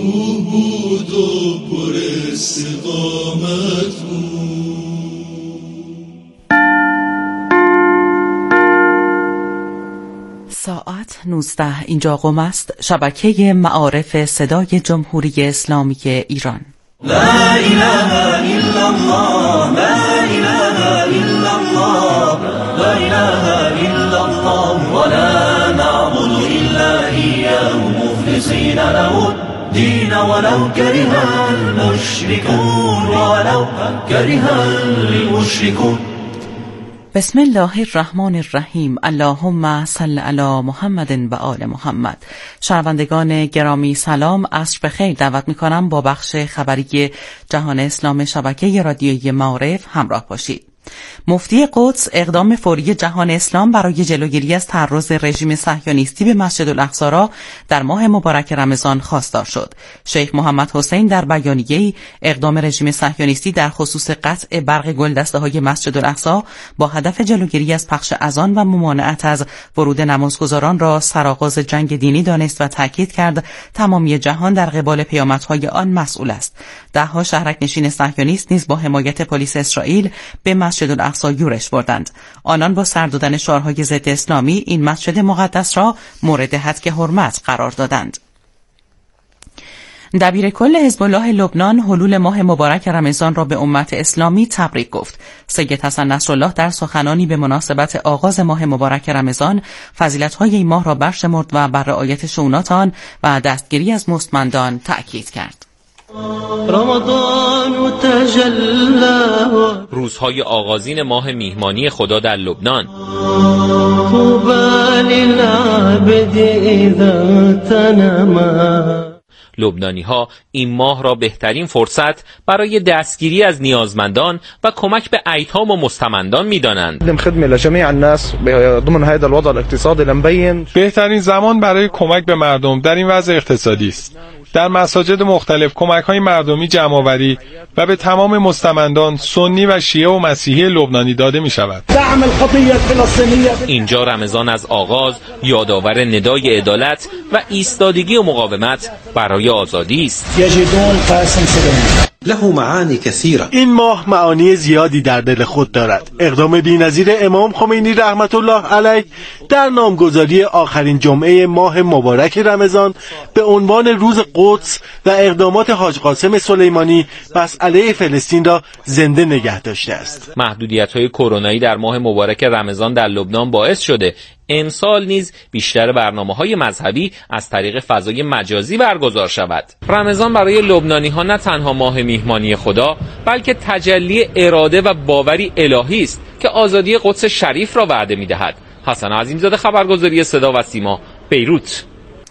بود و پر استقامت بود. ساعت 19 اینجا قم است. شبکه معارف صدای جمهوری اسلامی ایران. لا اله الا الله، لا اله الا الله، لا اله الا الله، ولا نعبد الا اياه مخلصين له الدين ولو كره المشركون، ولو كره المشركون. بسم الله الرحمن الرحیم. اللهم صل علی محمد و آل محمد. شنوندگان گرامی سلام، عصر بخیر. دعوت می‌کنم با بخش خبری جهان اسلام شبکه رادیویی معارف همراه باشید. مفتی قدس اقدام فوری جهان اسلام برای جلوگیری از تعرض رژیم صهیونیستی به مسجد الاقصی را در ماه مبارک رمضان خواستار شد. شیخ محمد حسین در بیانیه‌ای اقدام رژیم صهیونیستی در خصوص قطع برق گلدسته‌های مسجد الاقصی با هدف جلوگیری از پخش اذان و ممانعت از ورود نمازگزاران را سرآغاز جنگ دینی دانست و تاکید کرد تمامی جهان در قبال پیامدهای آن مسئول است. ده‌ها شهرک نشین صهیونیست نیز با حمایت پلیس اسرائیل به مسجد الاقصی یورش بردند. آنان با سر دادن شعارهای ضد اسلامی این مسجد مقدس را مورد حذف حرمت قرار دادند. دبیر کل حزب الله لبنان حلول ماه مبارک رمضان را به امت اسلامی تبریک گفت. سید حسن نصرالله در سخنانی به مناسبت آغاز ماه مبارک رمضان فضیلت‌های این ماه را برشمرد و بر رعایت شؤونات آن و دستگیری از مستمندان تأکید کرد. روزهای آغازین ماه میهمانی خدا در لبنان. لبنانی‌ها این ماه را بهترین فرصت برای دستگیری از نیازمندان و کمک به ایتام و مستمندان می‌دانند. بهترین زمان برای کمک به مردم در این وضع اقتصادی است. در مساجد مختلف کمک‌های مردمی جمع‌آوری و به تمام مستمندان سنی و شیعه و مسیحی لبنانی داده می‌شود. اینجا رمضان از آغاز یادآور ندای عدالت و ایستادگی و مقاومت برای آزادی است. له معانی کثیره. این ماه معانی زیادی در دل خود دارد. اقدام بی‌نظیر امام خمینی رحمت الله علیه در نامگذاری آخرین جمعه ماه مبارک رمضان به عنوان روز قدس و اقدامات حاج قاسم سلیمانی مسئله فلسطین را زنده نگه داشته است. محدودیت‌های کرونایی در ماه مبارک رمضان در لبنان باعث شده امسال نیز بیشتر برنامه‌های مذهبی از طریق فضای مجازی برگزار شود. رمضان برای لبنانی‌ها نه تنها ماه میهمانی خدا، بلکه تجلی اراده و باوری الهی است که آزادی قدس شریف را وعده می‌دهد. حسن عظیمزاده، خبرگزاری صدا و سیما، بیروت.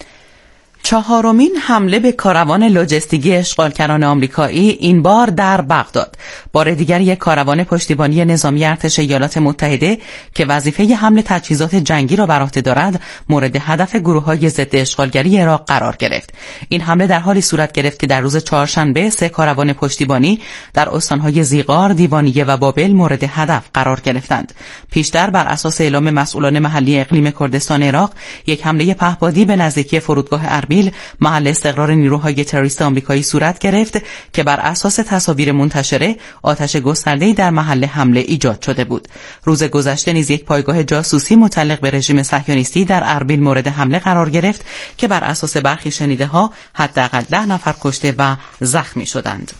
چهارمین حمله به کاروان لوجستیکی اشغالگران آمریکایی، این بار در بغداد. بار دیگر یک کاروان پشتیبانی نظامی ارتش ایالات متحده که وظیفه حمل تجهیزات جنگی را بر عهده دارد، مورد هدف گروه‌های ضد اشغالگری عراق قرار گرفت. این حمله در حالی صورت گرفت که در روز چهارشنبه 3 کاروان پشتیبانی در استان‌های زیغار، دیوانیه و بابل مورد هدف قرار گرفتند. پیشتر بر اساس اعلام مسئولان محلی اقلیم کردستان عراق، یک حمله پهپادی به نزدیکی فرودگاه اربیل محل استقرار نیروهای تروریست آمریکایی صورت گرفت که بر اساس تصاویر منتشره آتش گسترده‌ای در محل حمله ایجاد شده بود. روز گذشته نیز یک پایگاه جاسوسی متعلق به رژیم صهیونیستی در اربیل مورد حمله قرار گرفت که بر اساس برخی شنیده‌ها حداقل 10 نفر کشته و زخمی شدند.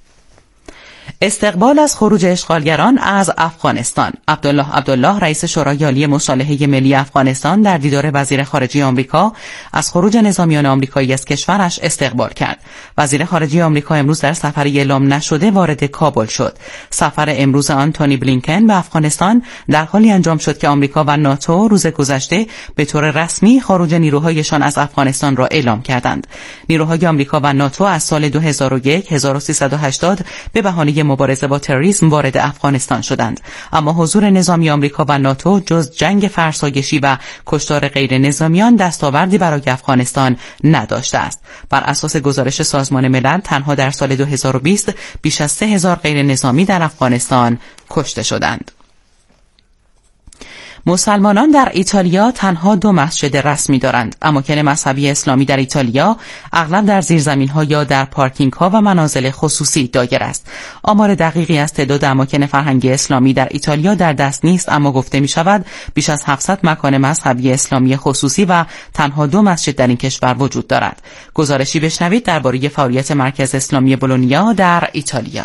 استقبال از خروج اشغالگران از افغانستان. عبدالله رئیس شورای عالی مصالحه ملی افغانستان در دیدار وزیر خارجه آمریکا از خروج نظامیان آمریکایی از کشورش استقبال کرد. وزیر خارجه آمریکا امروز در سفری اعلام نشده وارد کابل شد. سفر امروز آنتونی بلینکن به افغانستان در حالی انجام شد که آمریکا و ناتو روز گذشته به طور رسمی خروج نیروهایشان از افغانستان را اعلام کردند. نیروهای آمریکا و ناتو از سال 2001 1380 به بهانه مبارزه با تروریسم وارد افغانستان شدند، اما حضور نظامی آمریکا و ناتو جز جنگ فرسایشی و کشتار غیر نظامیان دستاوردی برای افغانستان نداشته است. بر اساس گزارش سازمان ملل تنها در سال 2020 بیش از 3000 غیر نظامی در افغانستان کشته شدند. مسلمانان در ایتالیا تنها 2 مسجد رسمی دارند. اماکن مذهبی اسلامی در ایتالیا اغلب در زیرزمین‌ها یا در پارکینگ‌ها و منازل خصوصی دایر است. آمار دقیقی از تعداد اماکن فرهنگی اسلامی در ایتالیا در دست نیست، اما گفته می‌شود بیش از 700 مکان مذهبی اسلامی خصوصی و تنها 2 مسجد در این کشور وجود دارد. گزارشی بشنوید درباره فعالیت مرکز اسلامی بولونیا در ایتالیا.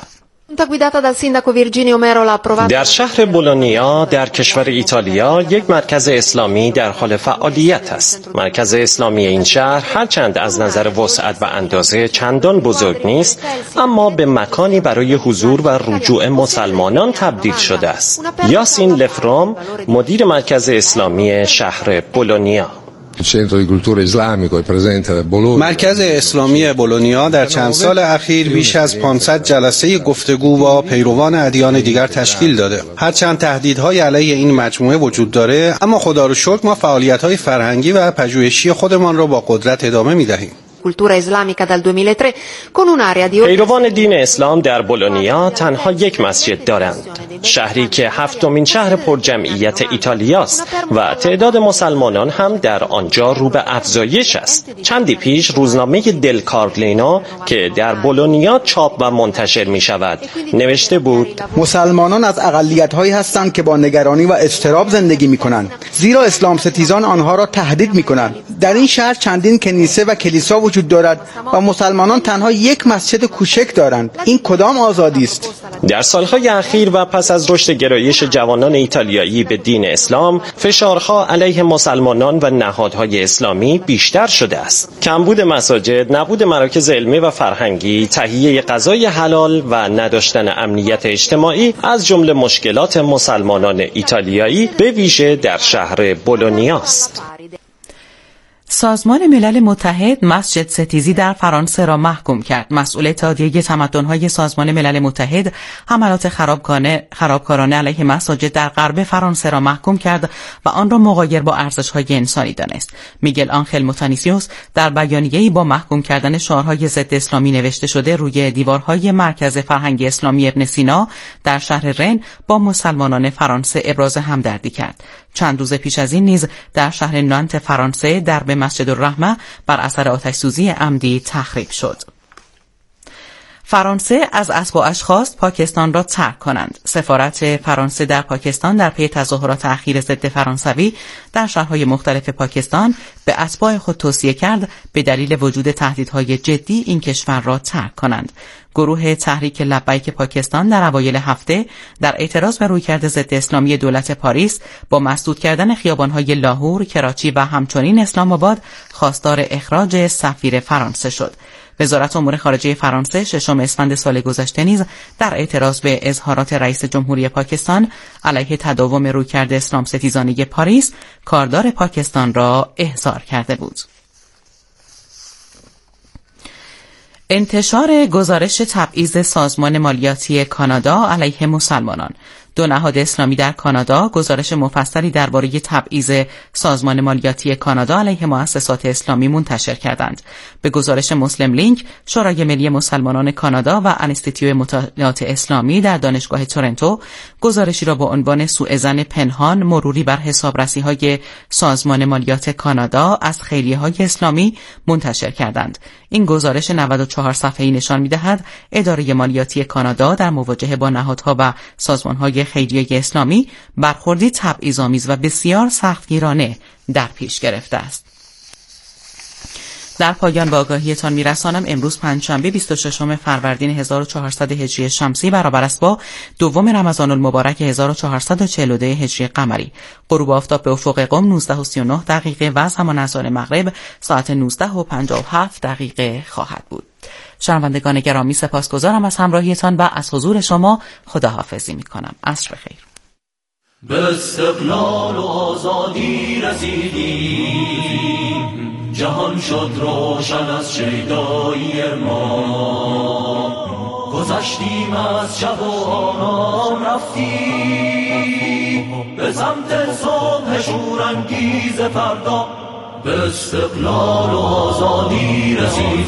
در شهر بولونیا در کشور ایتالیا یک مرکز اسلامی در حال فعالیت است. مرکز اسلامی این شهر هرچند از نظر وسعت و اندازه چندان بزرگ نیست، اما به مکانی برای حضور و رجوع مسلمانان تبدیل شده است. یاسین لفروم مدیر مرکز اسلامی شهر بولونیا: مرکز اسلامی بولونیا در چند سال اخیر بیش از 500 جلسه گفتگو با پیروان ادیان دیگر تشکیل داده. هرچند تهدیدهای علیه این مجموعه وجود داره، اما خدا رو شکر ما فعالیت‌های فرهنگی و پژوهشی خودمان را با قدرت ادامه می‌دهیم. پیروان دین اسلام در بولونیا تنها یک مسجد دارند. شهری که 7مین شهر پرجمعیت ایتالیاست و تعداد مسلمانان هم در آنجا رو به افزایش است. چندی پیش روزنامه دل کارلینو که در بولونیا چاپ و منتشر می شود نوشته بود: مسلمانان از اقلیت‌هایی هستند که با نگرانی و اضطراب زندگی می‌کنند، زیرا اسلام ستیزان آنها را تهدید می‌کنند. در این شهر چندین کنیسه و کلیسا وجود دارد و مسلمانان تنها یک مسجد کوچک دارند. این کدام آزادی است؟ در سالهای اخیر و پس از رشد گرایش جوانان ایتالیایی به دین اسلام، فشارها علیه مسلمانان و نهادهای اسلامی بیشتر شده است. کمبود مساجد، نبود مراکز علمی و فرهنگی، تهیه غذای حلال و نداشتن امنیت اجتماعی از جمله مشکلات مسلمانان ایتالیایی به ویژه در شهر بولونیا است. سازمان ملل متحد مسجد ستیزی در فرانسه را محکوم کرد. مسئول اتحادیه تمدن‌های سازمان ملل متحد حملات خرابکارانه علیه مساجد در غرب فرانسه را محکوم کرد و آن را مغایر با ارزش‌های انسانی دانست. میگل آنخل موتانیسیوس در بیانیه‌ای با محکوم کردن شعارهای ضد اسلامی نوشته شده روی دیوارهای مرکز فرهنگی اسلامی ابن سینا در شهر رن با مسلمانان فرانسه ابراز همدردی کرد. چند روز پیش از این نیز در شهر نانت فرانسه درب مسجد الرحمه بر اثر آتش‌سوزی عمدی تخریب شد. فرانسه از اتباعش خواست پاکستان را ترک کنند. سفارت فرانسه در پاکستان در پی تظاهرات اخیر ضد فرانسوی در شهرهای مختلف پاکستان به اتباع خود توصیه کرد به دلیل وجود تهدیدهای جدی این کشور را ترک کنند. گروه تحریک لبیک پاکستان در اوایل هفته در اعتراض به رویکرد ضد اسلامی دولت پاریس با مسدود کردن خیابان‌های لاهور، کراچی و همچنین اسلام آباد خواستار اخراج سفیر فرانسه شد. وزارت امور خارجه فرانسه 6 اسفند سال گذشته نیز در اعتراض به اظهارات رئیس جمهوری پاکستان علیه تداوم رویکرد اسلام ستیزانه پاریس کاردار پاکستان را احضار کرده بود. انتشار گزارش تبعیض سازمان مالیاتی کانادا علیه مسلمانان. 2 نهاد اسلامی در کانادا گزارش مفصلی درباره تبعیض سازمان مالیاتی کانادا علیه مؤسسات اسلامی منتشر کردند. به گزارش مسلم لینک، شورای ملی مسلمانان کانادا و انستیتیو مطالعات اسلامی در دانشگاه تورنتو گزارشی را با عنوان سوءظن پنهان مروری بر حسابرسی‌های سازمان مالیات کانادا از خیریه‌های اسلامی منتشر کردند. این گزارش 94 صفحه‌ای نشان می‌دهد اداره مالیاتی کانادا در مواجهه با نهادها و سازمان‌های خیریه اسلامی برخوردی تبعیض‌آمیز و بسیار سختگیرانه در پیش گرفته است. در پایان به آگاهیتان میرسانم امروز پنجشنبه 26 فروردین 1400 هجری شمسی برابر است با 2 رمضان المبارک 1442 هجری قمری. غروب آفتاب به افق قم 19:39 و زمان اذان مغرب ساعت 19:57 خواهد بود. شنوندگان گرامی سپاسگزارم از همراهیتان و از حضور شما خداحافظی می‌کنم. عصر بخیر. به استقلال و آزادی رسیدیم، جهان شد روشن از شیدایی ما، گذشتیم از شب و آرام رفتیم به سمت صبح شورانگیز فردا. به استقلال و آزادی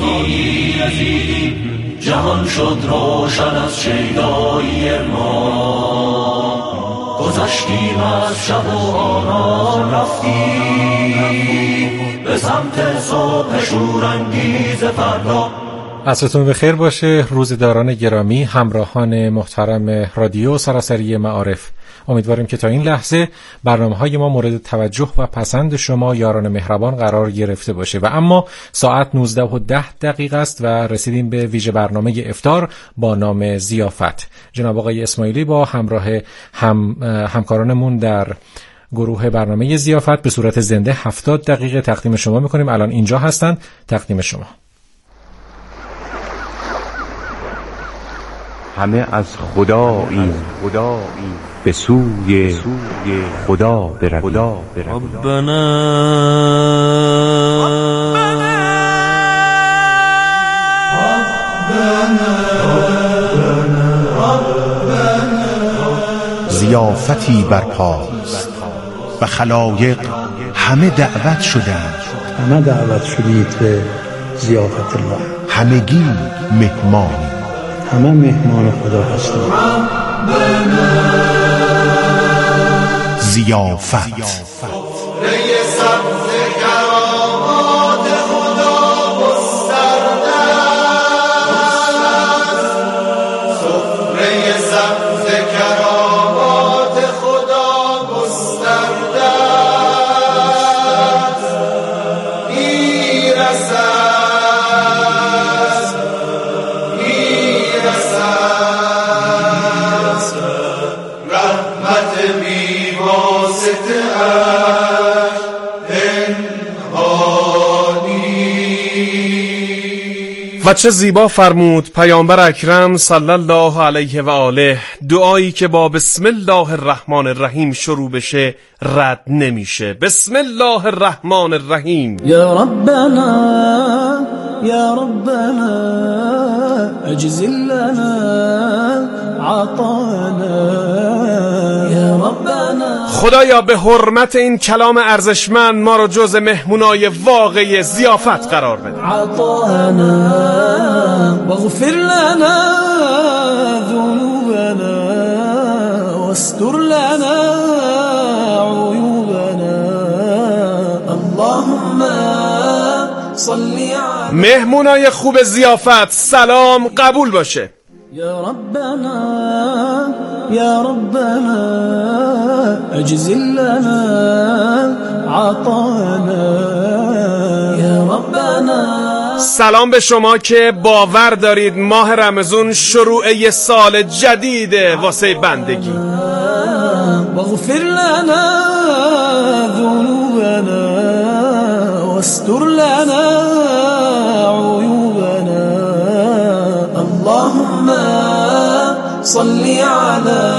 رسیدیم، جهان شد روشن از شیدایی ما، گذشتیم از شب و آرام رفتیم به سمت صبح شورانگیز فردا. عصرتون بخیر باشه روزداران گرامی، همراهان محترم رادیو سراسری معارف. امیدواریم که تا این لحظه برنامه‌های ما مورد توجه و پسند شما یاران مهربان قرار گرفته باشه و اما ساعت 19:10 است و رسیدیم به ویژه برنامه افطار با نام ضیافت. جناب آقای اسماعیلی با همراه همکارانمون در گروه برنامه ضیافت به صورت زنده 70 دقیقه تقدیم شما می‌کنیم. الان اینجا هستند تقدیم شما. همه از خدایی به سوی خدا برویم. ربنا ضیافتی برپاست و خلایق همه دعوت شدند. همه دعوت شدید به ضیافت الله. همگی مهمانی، همه مهمان خدا هستیم. ضیافت و چه زیبا فرمود پیامبر اکرم صلی الله علیه و آله، دعایی که با بسم الله الرحمن الرحیم شروع بشه رد نمیشه. بسم الله الرحمن الرحیم. یا ربنا یا ربنا اجزل لنا عطانا یا ربنا. خدایا به حرمت این کلام ارزشمند ما رو جز مهمونای واقعی ضیافت قرار بده. عطانا واغفر لنا ذنوبنا واستر لنا عیوبنا اللهم صل علی. مهمونای خوب ضیافت سلام قبول باشه. یا ربنا یا ربنا اجزل لنا عطانا یا ربنا. سلام به شما که باور دارید ماه رمضان شروع یه سال جدیده واسه بندگی. واغفر لنا ذنوبنا واستر لنا عیوبنا اللهم صل على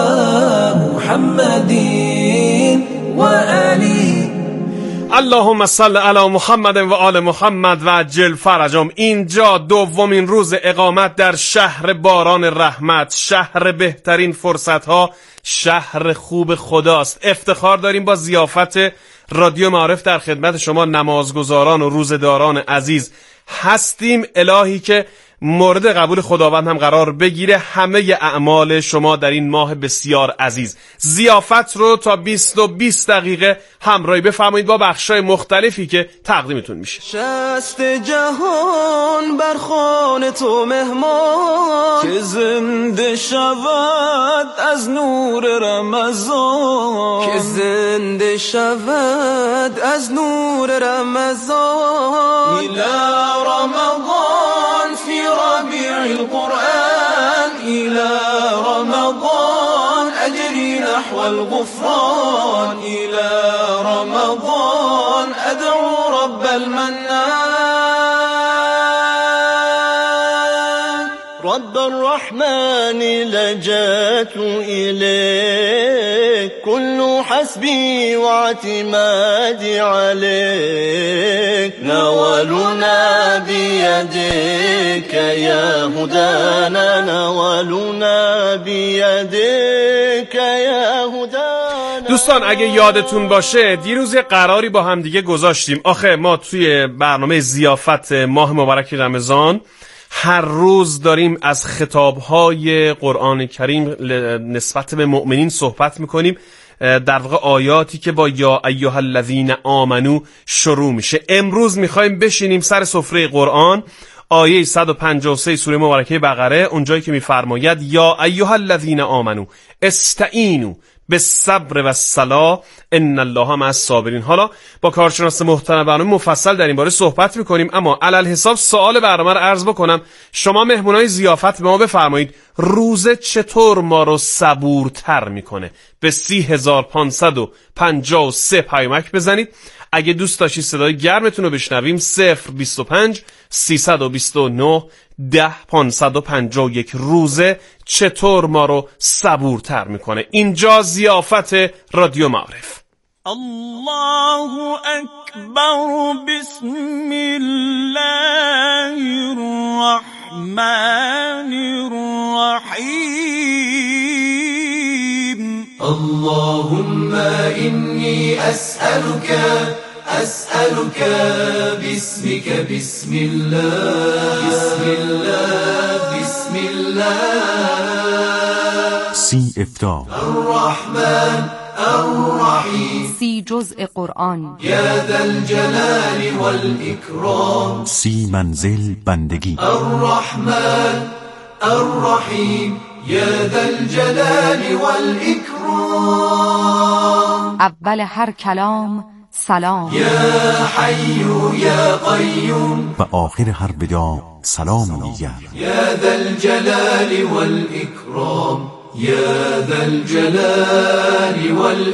محمد و آله. اللهم صل علی محمد و آل محمد و عجل فرجهم. اینجا دومین روز اقامت در شهر باران رحمت، شهر بهترین فرصتها، شهر خوب خداست. افتخار داریم با ضیافت رادیو معارف در خدمت شما نمازگزاران و روزداران عزیز هستیم. الهی که مورد قبول خداوند هم قرار بگیره همه اعمال شما در این ماه بسیار عزیز. ضیافت رو تا 20 دقیقه همراهی بفرمایید با بخشای مختلفی که تقدیمتون میشه. شست جهان بر خوان تو مهمان، که زنده شود از نور رمضان، که زنده شود از نور رمضان. الى رمضان فی ربیع القرآن، الى رمضان اجری نحو الغفران، الى رمضان ادعو رب المنان، رب الرحمن لجأت إليك، كل حسبي واعتمادي عليك، نوالنا بيديك يا هدانا، نوالنا بيديك يا هدانا. دوستان اگه یادتون باشه دیروز قراری با هم دیگه گذاشتیم. آخه ما توی برنامه ضیافت ماه مبارک رمضان هر روز داریم از خطابهای قرآن کریم نسبت به مؤمنین صحبت میکنیم، در واقع آیاتی که با یا ایها الذین آمنو شروع میشه. امروز میخوایم بشینیم سر سفره قرآن، آیه 153 سوره مبارکه بقره، اونجایی که میفرماید یا ایها الذین آمنو استعینوا بالصبر والصلاة ان الله مع الصابرین. حالا با کارشناس محترم برنامه مفصل در این باره صحبت میکنیم، اما علل حساب سوال برنامه رو عرض بکنم. شما مهمونای ضیافت به ما بفرمایید روزه چطور ما رو صبورتر میکنه؟ به 30553 پیامک بزنید. اگه دوست داشتید صدای گرمتون رو بشنویم 025 329 10551. روزه چطور ما رو صبورتر میکنه؟ اینجا ضیافت رادیو معارف. الله اکبر بسم الله الرحمن الرحیم. اللهم إني أسألك باسمك بسم الله بسم الله. سی افتار الرحمن الرحیم. سی جزء قرآن. یا ذا الجلال والإکرام. سی منزل بندگی. الرحمن الرحیم. یا ذا الجلال والإکرام. اول هر کلام سلام. یا حی یا قیوم. و آخر هر بدا سلام دیگر. یا ذا الجلال والإکرام. یا ذا الجلال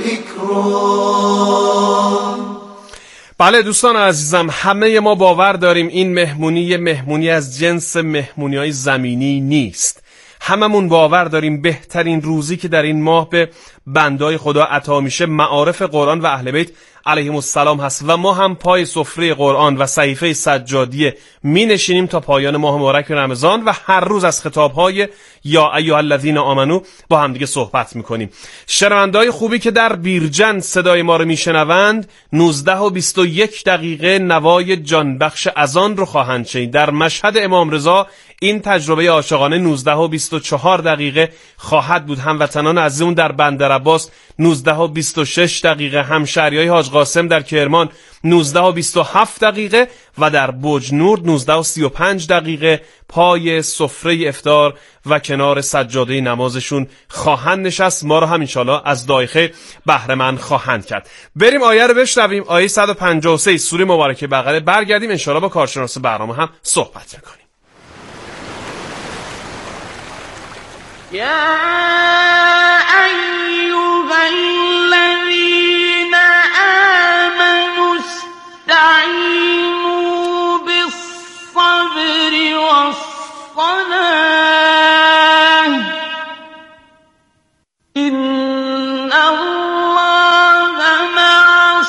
والإکرام. بله دوستان عزیزم، همه ما باور داریم این مهمونی از جنس مهمونی‌های زمینی نیست. هممون باور داریم بهترین روزی که در این ماه به بندای خدا عطا میشه معارف قرآن و اهل بیت علیهم السلام هست و ما هم پای سفره قرآن و صحیفه سجادیه می نشینیم تا پایان ماه مبارک رمضان و هر روز از خطابهای یا ایها الذین آمنو با هم دیگه صحبت میکنیم. شنونده‌های خوبی که در بیرجن صدای ما رو میشنوند 19:21 نوای جانبخش اذان رو خواهند شنید. در مشهد امام رضا این تجربه عاشقانه 19:24 خواهد بود. هموطنان عزیزمون در بندر عباس 19:26، همشهریای حاج قاسم در کرمان 19:27 و در بجنورد 19:35 پای سفره افطار و کنار سجاده نمازشون خواهند نشست. ما رو هم انشالله از دایخه بهره مند خواهند کرد. بریم آیه رو بشنویم، آیه 153 سوره مبارکه بقره. برگردیم انشالله با کارشناس برنامه هم صحبت میکنیم. یا ایها الذین آمنوا استعینوا بالصبر والصلاة ان الله مع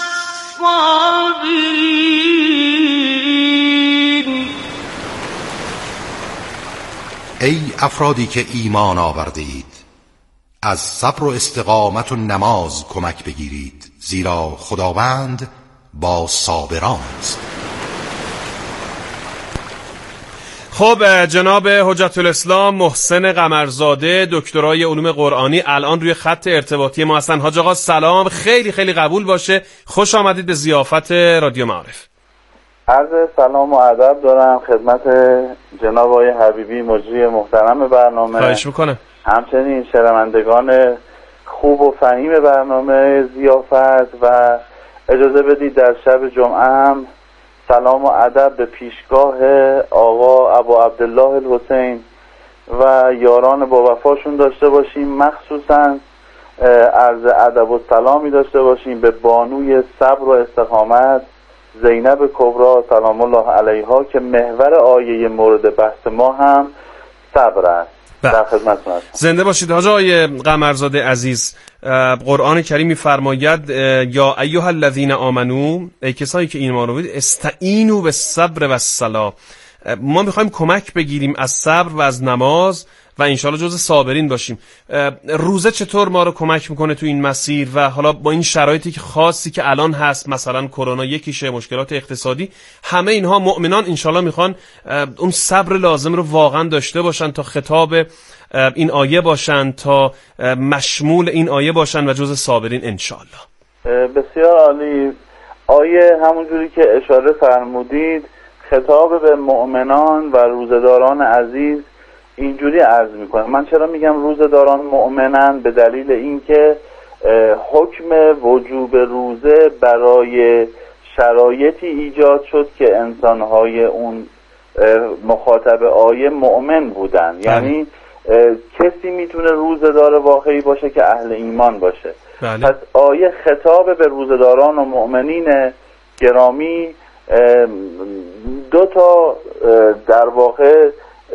الصابرین. ای افرادی که ایمان آورده اید، از صبر و استقامت و نماز کمک بگیرید، زیرا خداوند با صابران است. خب جناب حجت الاسلام محسن قمرزاده دکترای علوم قرآنی الان روی خط ارتباطی ما هستن. حاج آقا سلام، خیلی خیلی قبول باشه، خوش آمدید به ضیافت رادیو معارف. عرض سلام و ادب دارم خدمت جناب آقای حبیبی مجری محترم برنامه. خواهش میکنم. همچنین شنوندگان خوب و فهیم برنامه ضیافت و اجازه بدید در شب جمعه هم سلام و ادب به پیشگاه آقا ابو عبدالله الحسین و یاران با وفاشون داشته باشیم، مخصوصا عرض ادب و سلامی داشته باشیم به بانوی صبر و استقامت زینب کبرا سلام الله علیها که محور آیه مورد بحث ما هم صبر است. در خدمتتون هستم. زنده باشید حاج آقای قمرزاده عزیز. قرآن کریم می‌فرماید یا ایها الذین آمنو، ای کسایی که ایمان آورید، استعینوا بالصبر والصلاة، ما میخوایم کمک بگیریم از صبر و از نماز و انشالله جز صابرین باشیم. روزه چطور ما رو کمک میکنه تو این مسیر و حالا با این شرایطی که خاصی که الان هست، مثلا کرونا یکیشه، مشکلات اقتصادی، همه اینها مؤمنان انشالله میخوان اون صبر لازم رو واقعا داشته باشن تا خطاب این آیه باشن، تا مشمول این آیه باشن و جز صابرین انشالله. بسیار عالی. آیه همونجوری که اشاره فرمودید خطاب به مؤمنان و روزداران عزیز اینجوری عرض میکنه. من چرا میگم روزداران مؤمنن؟ به دلیل اینکه حکم وجوب روزه برای شرایطی ایجاد شد که انسانهای اون مخاطب آیه مؤمن بودن. یعنی کسی میتونه روزدار واقعی باشه که اهل ایمان باشه. بله. پس آیه خطاب به روزداران و مؤمنین گرامی دو تا در واقع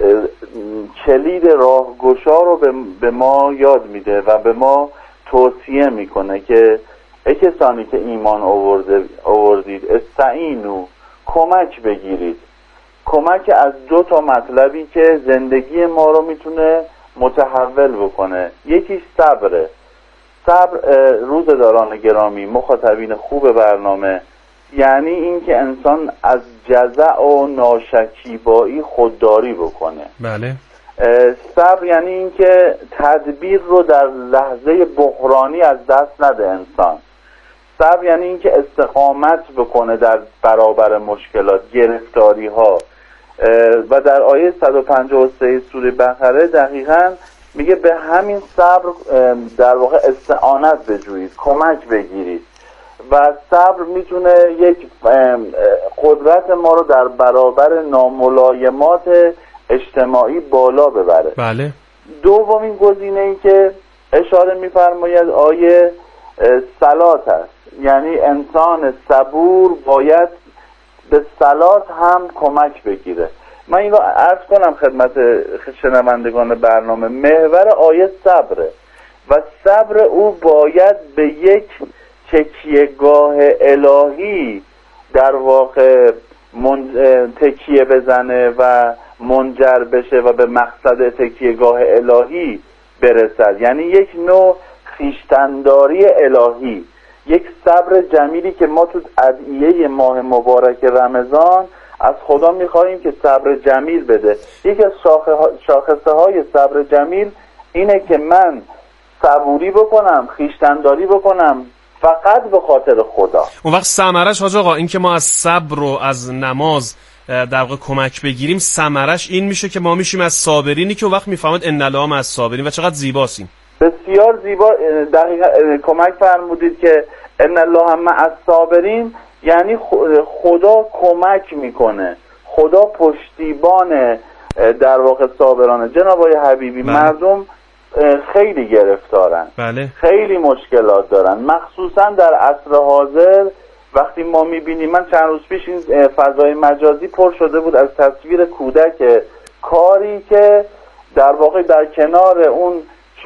کلید راهگشا رو به ما یاد میده و به ما توصیه میکنه که ای کسانی که ایمان آوردید استعینوا، کمک بگیرید. کمک از دو تا مطلبی که زندگی ما رو میتونه متحول بکنه. یکیش صبره. صبر روزداران گرامی، مخاطبین خوب برنامه، یعنی این که انسان از جزع و ناشکیبایی خودداری بکنه. بله. صبر یعنی این که تدبیر رو در لحظه بحرانی از دست نده انسان. صبر یعنی این که استقامت بکنه در برابر مشکلات، گرفتاری ها. و در آیه 153 سوره بقره دقیقاً میگه به همین صبر در واقع استعانت بجویید، کمک بگیرید. و صبر میتونه یک قدرت ما رو در برابر ناملایمات اجتماعی بالا ببره. بله. دومین گزینه ای که اشاره میفرماید آیه صلات است. یعنی انسان صبور باید به صلات هم کمک بگیره. من این رو عرض کنم خدمت شنوندگان برنامه. محور آیه صبره و صبر او باید به یک تکیهگاه الهی در واقع تکیه بزنه و منجر بشه و به مقصد تکیهگاه الهی برسد. یعنی یک نوع خویشتن‌داری الهی، یک صبر جمیلی که ما تو ادعیه ماه مبارک رمضان از خدا می‌خواهیم که صبر جمیل بده. یکی از شاخصه های صبر جمیل اینه که من صبوری بکنم، خویشتن‌داری بکنم فقط به خاطر خدا. اون وقت ثمرش حاج آقا این که ما از صبر و از نماز در واقع کمک بگیریم، ثمرش این میشه که ما میشیم از صابرینی که اون وقت میفهمد ان الله مع الصابرین. و چقدر زیباسیم. بسیار زیبا. دقیقاً کمک فرمودید که ان الله مع الصابرین، یعنی خدا کمک میکنه، خدا پشتیبان در واقع صابرانه. جناب آقای حبیبی مردم خیلی گرفتارن. بله. خیلی مشکلات دارن، مخصوصا در عصر حاضر. وقتی ما میبینیم، من چند روز پیش این فضای مجازی پر شده بود از تصویر کودک کاری که در واقع در کنار اون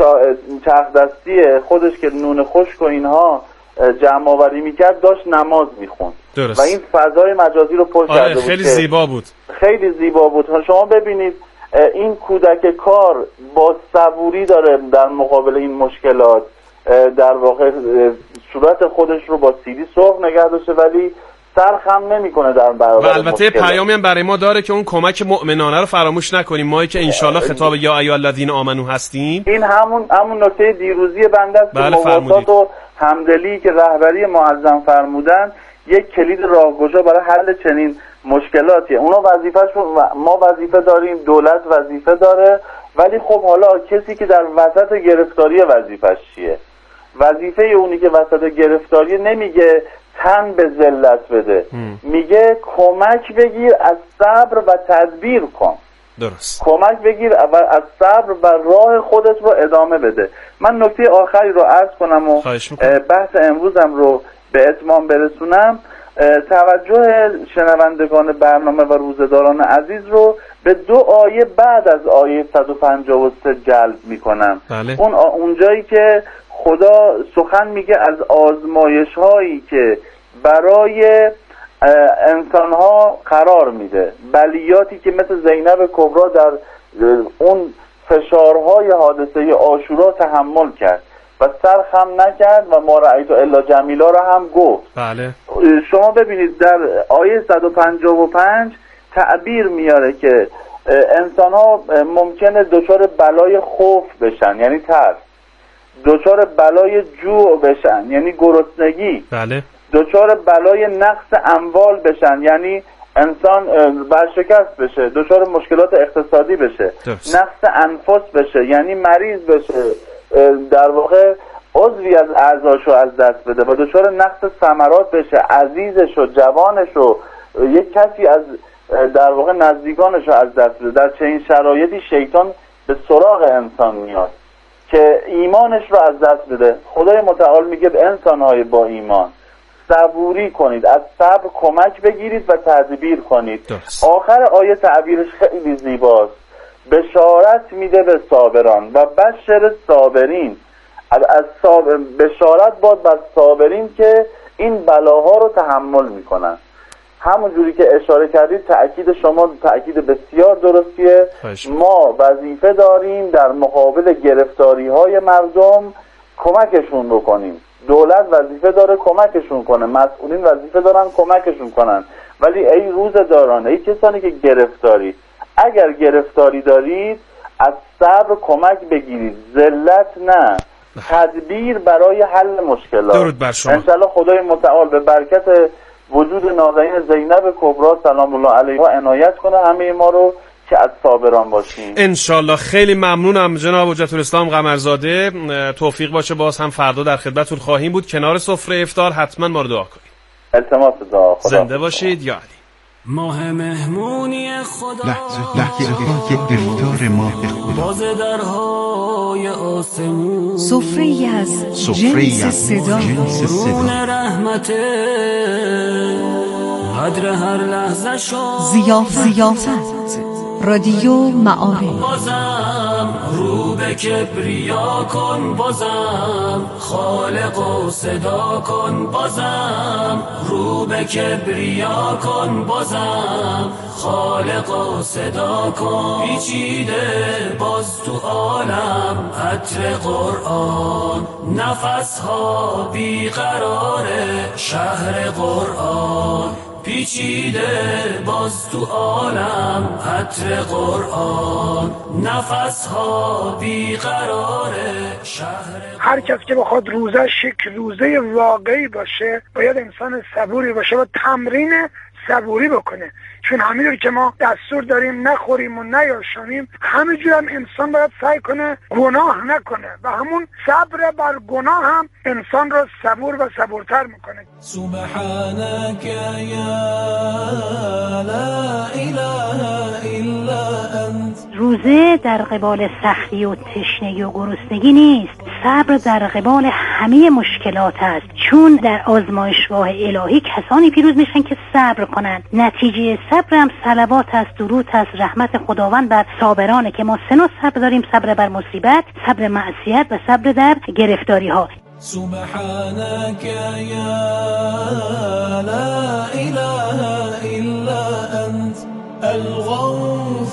چرخ دستی خودش که نون خشک و اینها جمع آوری میکرد داشت نماز میخوند. درست. و این فضای مجازی رو پر کرده بود. خیلی زیبا بود. خیلی زیبا بود. شما ببینید این کودک کار با صبوری داره در مقابل این مشکلات در واقع صورت خودش رو با سیلی سرخ نگه داشته، ولی سرخم نمیکنه در برابر. و البته پیامی هم برای ما داره که اون کمک مؤمنانه رو فراموش نکنیم. ما که انشالله خطاب یا ایها الذین آمنو هستیم. این همون نکته دیروزی بنده است. بله، که مواسات و همدلی که رهبری معظم فرمودن یک کلید راهگشا برای حل چنین مشکلاتیه. اونا وظیفه‌شون، ما وظیفه داریم، دولت وظیفه داره، ولی خب حالا کسی که در وسط گرفتاری وظیفه‌ش چیه؟ وظیفه اونی که وسط گرفتاری نمیگه تن به ذلت بده، میگه کمک بگیر، از صبر و تدبیر کن. درست. کمک بگیر و از صبر و راه خودت رو ادامه بده. من نکته آخری رو عرض کنم و بحث امروزم رو به اتمام برسونم. توجه شنوندگان برنامه و روزداران عزیز رو به دو آیه بعد از آیه 153 جلب میکنم. بله. اونجایی که خدا سخن میگه از آزمایش هایی که برای انسانها قرار میده. بلیاتی که مثل زینب کبرا در اون فشارهای حادثه عاشورا تحمل کرد و سر خم نکرد و ما رأیت الا جمیلا را هم گفت. بله. شما ببینید در آیه 155 تعبیر میاره که انسان ها ممکنه دچار بلای خوف بشن یعنی ترس، دچار بلای جوع بشن یعنی گرسنگی، بله، دچار بلای نقص اموال بشن یعنی انسان برشکست بشه، دچار مشکلات اقتصادی بشه، نقص انفس بشه یعنی مریض بشه، در واقع عضوی از اعضاشو از دست بده و دچار نقص ثمرات بشه، عزیزشو، جوانشو، یک کسی از در واقع نزدیکانشو از دست بده. در چنین شرایطی شیطان به سراغ انسان میاد که ایمانش رو از دست بده. خدای متعال میگه به انسانهای با ایمان صبوری کنید، از صبر کمک بگیرید و تدبیر کنید. آخر آیه تعبیرش خیلی زیباست، بشارت میده به صابران و بشر صابرین. از بشارت باد بر صابرین که این بلاها رو تحمل میکنن. همون جوری که اشاره کردید تأکید شما تأکید بسیار درستیه. ما وظیفه داریم در مقابل گرفتاری های مردم کمکشون بکنیم. دولت وظیفه داره کمکشون کنه، مسئولین وظیفه دارن کمکشون کنن، ولی ای روزه‌داران، ای کسانی که گرفتاری، اگر گرفتاری دارید از صبر کمک بگیرید، ذلت نه، تدبیر برای حل مشکلات. درود بر شما. انشالله خدای متعال به برکت وجود نازنین زینب کبرا سلام الله علیها عنایت کنه همه ما رو که از صابران باشیم انشالله. خیلی ممنونم جناب حجت الاسلام قمرزاده، توفیق باشه. باز هم فردا در خدمتتون خواهیم بود کنار سفره افطار. حتما ما رو دعا کنید. التماس دعا. زنده باشید یا علی. ماه مهمونی خدا، لحظه افطار ماه خدا، باز درهای آسمون، سفره‌ای از جنس صدا، رون رحمت، قدر هر لحظه شو، ضیافت، رادیو معارف. بازم رو به کبریا کن، بازم خالق و صدا کن، بازم رو به کبریا کن، بازم خالق و صدا کن. پیچیده باز تو عالم عطر قرآن، نفسها بیقراره شهر قرآن. پیچیده باز تو عالم عطر قرآن، نفسها بیقراره شهر. هر کس که بخواد روزش یک روزه واقعی باشه باید انسان صبوری باشه و تمرین صبوری بکنه، چون همینطور که ما دستور داریم نخوریم و نیاشامیم، همینجور هم انسان باید سعی کنه گناه نکنه و همون صبر بر گناه هم انسان را صبور و صبورتر میکنه. سبحانك یا لا اله الا انت. روزه در قبال سختی و تشنگی و گرسنگی نیست، صبر در قبال همه مشکلات است، چون در آزمایشگاه الهی کسانی پیروز میشن که صبر کنند. نتیجه صبر هم صلوات است، درود است، رحمت خداوند بر صابرانه که ما 3 نوع صبر داریم: صبر بر مصیبت، صبر معصیت و صبر در گرفتاری ها. سبحانك یا لا اله الا انت الغوث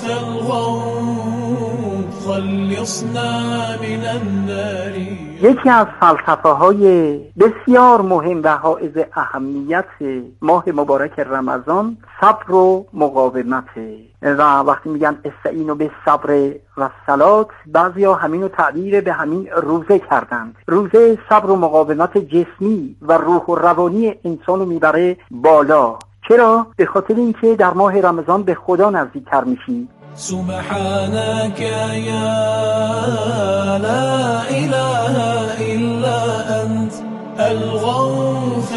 خلصنا من النار. یکی از فلسفه های بسیار مهم و حائز اهمیت ماه مبارک رمضان صبر و مقاومت و وقتی میگن استعینوا بالصبر و الصلاة، بعضیا همینو تعبیر به همین روزه کردند. روزه صبر و مقاومت جسمی و روح و روانی انسانو میبره بالا. چرا؟ به خاطر اینکه در ماه رمضان به خدا نزدیکتر میشی. سبحانك یا لا اله الا انت الغوث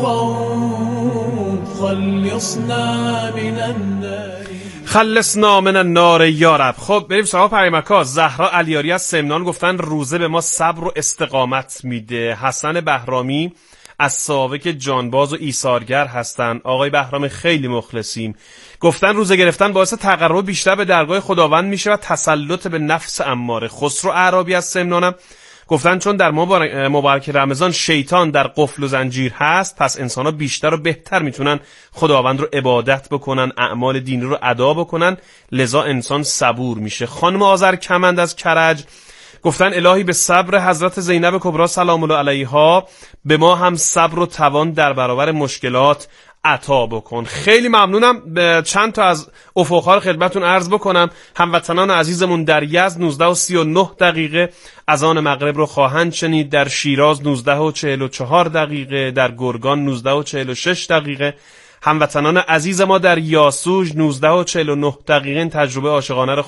خلصنا من النار. خلصنا من النار یا رب. خب بریم سراغ پیامک‌ها. زهرا علیاری از سمنان گفتن روزه به ما صبر و استقامت میده. حسن بهرامی از ساوک جانباز و ایثارگر هستن. آقای بهرام خیلی مخلصیم. گفتن روزه گرفتن باعث تقرب بیشتر به درگاه خداوند میشه و تسلط به نفس اماره. خسرو اعرابی از سمنانم گفتن چون در مبارک رمضان شیطان در قفل و زنجیر هست، پس انسان ها بیشتر و بهتر میتونن خداوند رو عبادت بکنن، اعمال دینی رو ادا بکنن، لذا انسان صبور میشه. خانم آذر کمند از کرج گفتن الهی به صبر حضرت زینب کبری سلام الله علیها به ما هم صبر و توان در برابر مشکلات عطا بکن. خیلی ممنونم. چند تا از افق‌ها رو خدمتتون عرض بکنم. هموطنان عزیزمون در یزد 19:39 اذان مغرب رو خواهند شنید، در شیراز 19:44، در گرگان 19:46. هموطنان عزیز ما در یاسوج 19:49 تجربه عاشقانه رو